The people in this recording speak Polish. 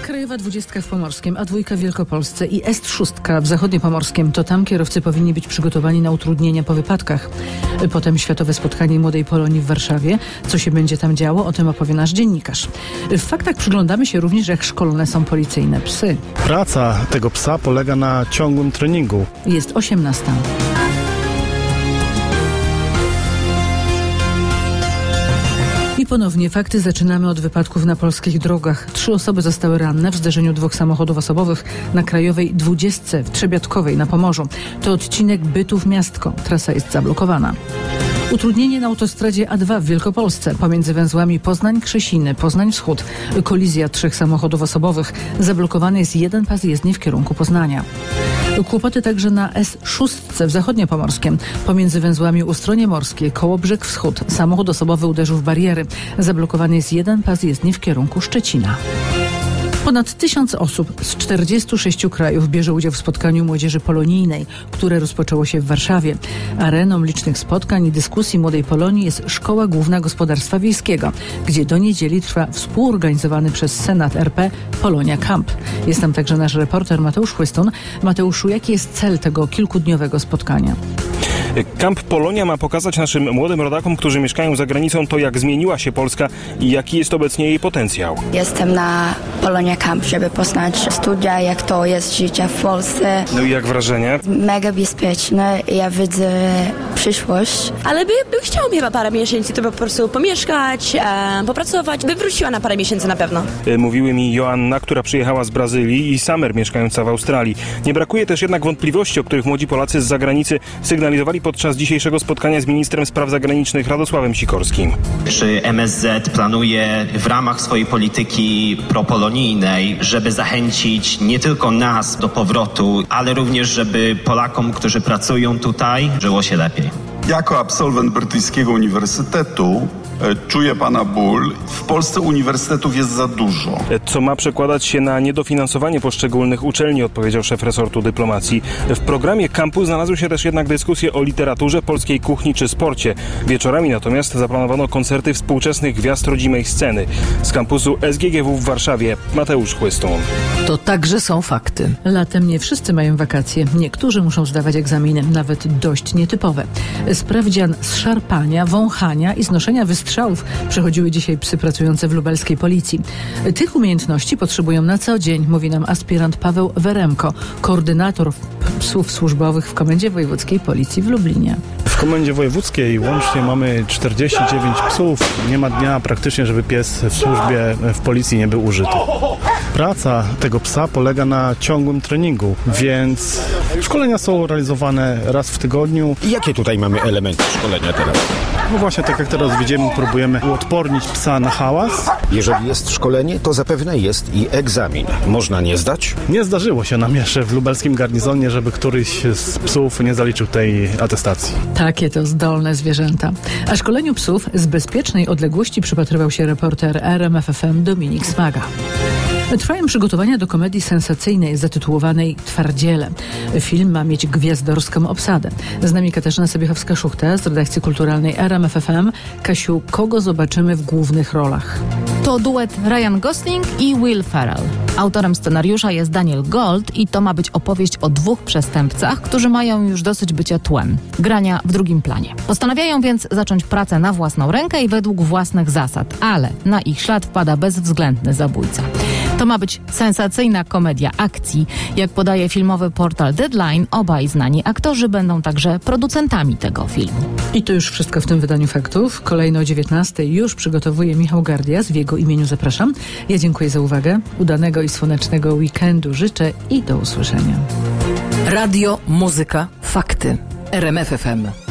Krajowa 20 w Pomorskiem, A2 w Wielkopolsce i S6 w Zachodniopomorskiem. To tam kierowcy powinni być przygotowani na utrudnienia po wypadkach. Potem Światowe Spotkanie Młodej Polonii w Warszawie. Co się będzie tam działo, o tym opowie nasz dziennikarz. W faktach przyglądamy się również, jak szkolone są policyjne psy. Praca tego psa polega na ciągłym treningu. Jest 18. I ponownie fakty. Zaczynamy od wypadków na polskich drogach. 3 osoby zostały ranne w zderzeniu 2 samochodów osobowych na Krajowej 20 w Trzebiatkowej na Pomorzu. To odcinek Bytów-Miastko. Trasa jest zablokowana. Utrudnienie na autostradzie A2 w Wielkopolsce pomiędzy węzłami Poznań-Krzesiny, Poznań-Wschód. Kolizja 3 samochodów osobowych. Zablokowany jest jeden pas jezdni w kierunku Poznania. Kłopoty także na S6 w Zachodniopomorskiem. Pomiędzy węzłami Ustronie Morskie, Kołobrzeg Wschód. Samochód osobowy uderzył w bariery. Zablokowany jest jeden pas jezdni w kierunku Szczecina. Ponad 1000 osób z 46 krajów bierze udział w spotkaniu młodzieży polonijnej, które rozpoczęło się w Warszawie. Areną licznych spotkań i dyskusji Młodej Polonii jest Szkoła Główna Gospodarstwa Wiejskiego, gdzie do niedzieli trwa współorganizowany przez Senat RP Polonia Camp. Jest tam także nasz reporter Mateusz Chłystun. Mateuszu, jaki jest cel tego kilkudniowego spotkania? Camp Polonia ma pokazać naszym młodym rodakom, którzy mieszkają za granicą, to jak zmieniła się Polska i jaki jest obecnie jej potencjał. Jestem na Polonia Camp, żeby poznać studia, jak to jest życie w Polsce. No i jak wrażenie? Mega bezpieczne, ja widzę przyszłość. Ale bym chciała chyba parę miesięcy to po prostu pomieszkać, popracować. By wróciła na parę miesięcy na pewno. Mówiły mi Joanna, która przyjechała z Brazylii, i Samer, mieszkająca w Australii. Nie brakuje też jednak wątpliwości, o których młodzi Polacy z zagranicy sygnalizowali podczas dzisiejszego spotkania z ministrem spraw zagranicznych Radosławem Sikorskim. Czy MSZ planuje w ramach swojej polityki propolonijnej, żeby zachęcić nie tylko nas do powrotu, ale również, żeby Polakom, którzy pracują tutaj, żyło się lepiej? Jako absolwent brytyjskiego uniwersytetu czuję pana ból. W Polsce uniwersytetów jest za dużo. Co ma przekładać się na niedofinansowanie poszczególnych uczelni, odpowiedział szef resortu dyplomacji. W programie kampu znalazły się też jednak dyskusje o literaturze, polskiej kuchni czy sporcie. Wieczorami natomiast zaplanowano koncerty współczesnych gwiazd rodzimej sceny. Z kampusu SGGW w Warszawie Mateusz Chłystun. To także są fakty. Latem nie wszyscy mają wakacje. Niektórzy muszą zdawać egzaminy, nawet dość nietypowe. Sprawdzian z szarpania, wąchania i znoszenia wystrzałów przechodziły dzisiaj psy pracujące w lubelskiej policji. Tych umiejętności potrzebują na co dzień, mówi nam aspirant Paweł Weremko, koordynator psów służbowych w Komendzie Wojewódzkiej Policji w Lublinie. W Komendzie Wojewódzkiej łącznie mamy 49 psów. Nie ma dnia praktycznie, żeby pies w służbie w policji nie był użyty. Praca tego psa polega na ciągłym treningu, więc szkolenia są realizowane raz w tygodniu. I jakie tutaj mamy elementy szkolenia teraz? No właśnie, tak jak teraz widzimy, próbujemy uodpornić psa na hałas. Jeżeli jest szkolenie, to zapewne jest i egzamin. Można nie zdać? Nie zdarzyło się nam jeszcze w lubelskim garnizonie, żeby któryś z psów nie zaliczył tej atestacji. Takie to zdolne zwierzęta. A szkoleniu psów z bezpiecznej odległości przypatrywał się reporter RMF FM Dominik Smaga. Trwają przygotowania do komedii sensacyjnej zatytułowanej Twardziele. Film ma mieć gwiazdorską obsadę. Z nami Katarzyna Sobiechowska-Szuchta z redakcji kulturalnej RMF FM. Kasiu, kogo zobaczymy w głównych rolach? To duet Ryan Gosling i Will Ferrell. Autorem scenariusza jest Daniel Gold i to ma być opowieść o 2 przestępcach, którzy mają już dosyć bycia tłem, grania w drugim planie. Postanawiają więc zacząć pracę na własną rękę i według własnych zasad, ale na ich ślad wpada bezwzględny zabójca. To ma być sensacyjna komedia akcji. Jak podaje filmowy portal Deadline, obaj znani aktorzy będą także producentami tego filmu. I to już wszystko w tym wydaniu faktów. Kolejno o 19:00 już przygotowuje Michał Gardias. W jego imieniu zapraszam. Ja dziękuję za uwagę. Udanego i słonecznego weekendu życzę i do usłyszenia. Radio, muzyka, fakty. RMF FM.